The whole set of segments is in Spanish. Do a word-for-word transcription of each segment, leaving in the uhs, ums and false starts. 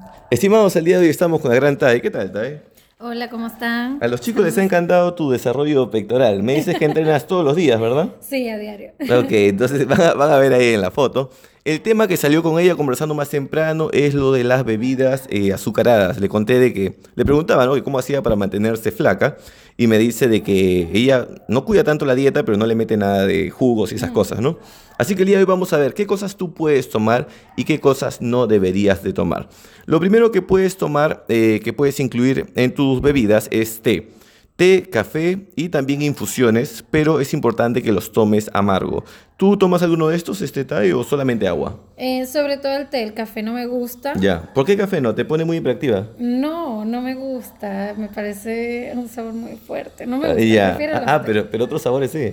Estimados, el día de hoy estamos con la gran Tai. ¿Qué tal, Tai? Hola, ¿cómo están? A los chicos les Estamos. ha encantado tu desarrollo pectoral. Me dices que entrenas todos los días, ¿verdad? Sí, a diario. Ok, entonces van a, van a ver ahí en la foto. El tema que salió con ella conversando más temprano es lo de las bebidas eh, azucaradas. Le conté de que, le preguntaba, ¿no? Que cómo hacía para mantenerse flaca. Y me dice de que ella no cuida tanto la dieta, pero no le mete nada de jugos y esas Mm. cosas, ¿no? Así que el día de hoy vamos a ver qué cosas tú puedes tomar y qué cosas no deberías de tomar. Lo primero que puedes tomar, eh, que puedes incluir en tus bebidas es té. Té, café y también infusiones, pero es importante que los tomes amargo. ¿Tú tomas alguno de estos, este té, o solamente agua? Eh, sobre todo el té, el café no me gusta. Ya. ¿Por qué café no? ¿Te pone muy hiperactiva? No, no me gusta. Me parece un sabor muy fuerte. No me Ah, gusta, ya. prefiero Ah, los ah, té. pero, pero otros sabores sí.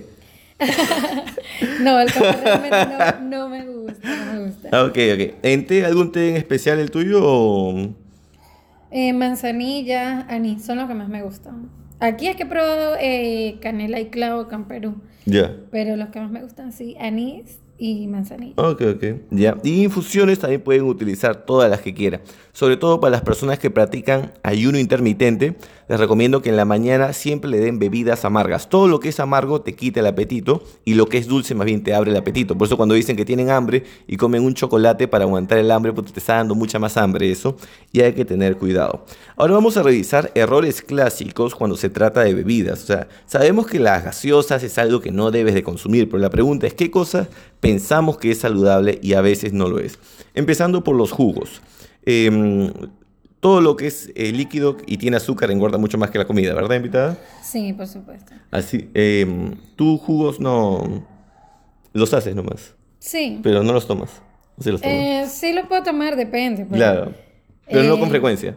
No, el café realmente no, no me gusta, no me gusta. Ah, ok, ok. ¿En té, algún té en especial el tuyo o...? Eh, manzanilla, anís, son los que más me gustan. Aquí es que he probado eh, canela y clavo acá en Perú, Ya. pero los que más me gustan, sí, anís y manzanilla. Ok, ok. Ya. Y infusiones también pueden utilizar todas las que quieran. Sobre todo para las personas que practican ayuno intermitente, les recomiendo que en la mañana siempre le den bebidas amargas. Todo lo que es amargo te quita el apetito y lo que es dulce más bien te abre el apetito. Por eso cuando dicen que tienen hambre y comen un chocolate para aguantar el hambre, pues te está dando mucha más hambre eso y hay que tener cuidado. Ahora vamos a revisar errores clásicos cuando se trata de bebidas. O sea, sabemos que las gaseosas es algo que no debes de consumir, pero la pregunta es qué cosas pensamos que es saludable y a veces no lo es. Empezando por los jugos. Em, todo lo que es eh, líquido y tiene azúcar engorda mucho más que la comida, ¿verdad, invitada? Sí, por supuesto. Así, em, tú jugos no los haces nomás, Sí. pero no los tomas. Sí los tomas. Eh, sí lo puedo tomar, depende, pues. Claro, pero no con Eh, frecuencia.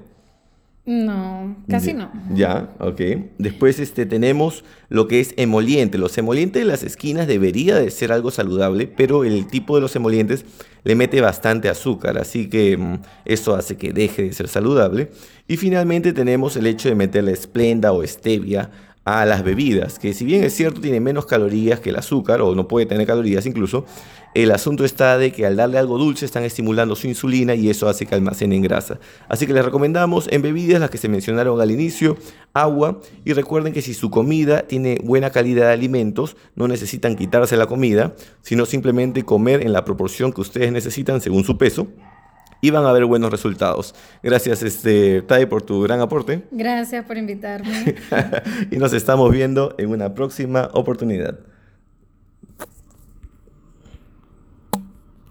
no, casi Ya, no. ya, ok. Después este, tenemos lo que es emoliente. Los emolientes de las esquinas debería de ser algo saludable, pero el tipo de los emolientes le mete bastante azúcar, así que mm, eso hace que deje de ser saludable. Y finalmente tenemos el hecho de meterle esplenda o stevia a las bebidas, que si bien es cierto tiene menos calorías que el azúcar, o no puede tener calorías incluso, el asunto está de que al darle algo dulce están estimulando su insulina y eso hace que almacenen grasa. Así que les recomendamos en bebidas las que se mencionaron al inicio, agua, y recuerden que si su comida tiene buena calidad de alimentos, no necesitan quitarse la comida, sino simplemente comer en la proporción que ustedes necesitan según su peso y van a ver buenos resultados. Gracias, este, Tai, por tu gran aporte Gracias por invitarme. y nos estamos viendo en una próxima oportunidad.